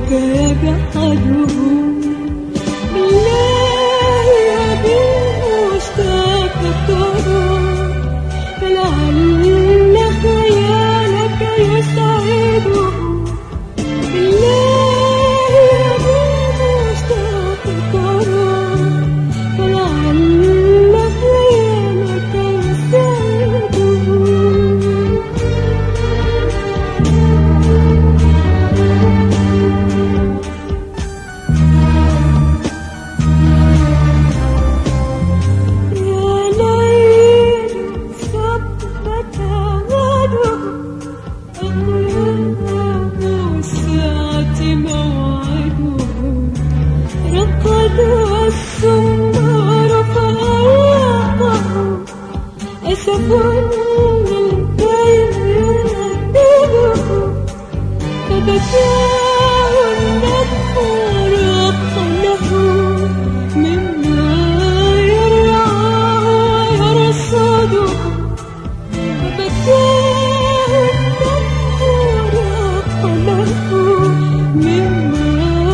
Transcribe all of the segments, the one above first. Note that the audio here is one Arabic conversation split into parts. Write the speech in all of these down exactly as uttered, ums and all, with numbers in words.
طرفك يجحدون. بالله يا بيه مشتاق الطرف، فلعل خيالك يسعده. بالله يا بيه مشتاق الطرف، فلعل خيالك يسعده. السمار فأرقه أسف للكيف يردده، فبكاه النبح ورق له مما يرعاه ويرصده. فبكاه النبح ورق له مما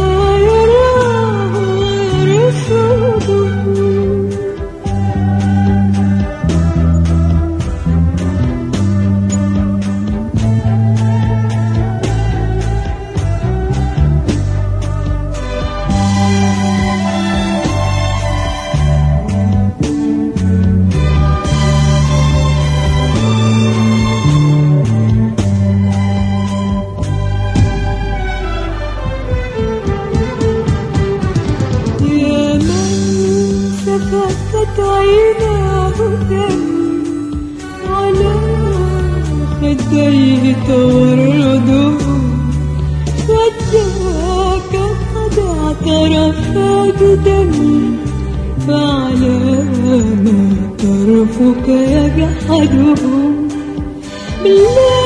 سكت عيناه دم على خديه تورده، فداك قد اعترف بدم، فعلى ما طرفك يجحده. بالله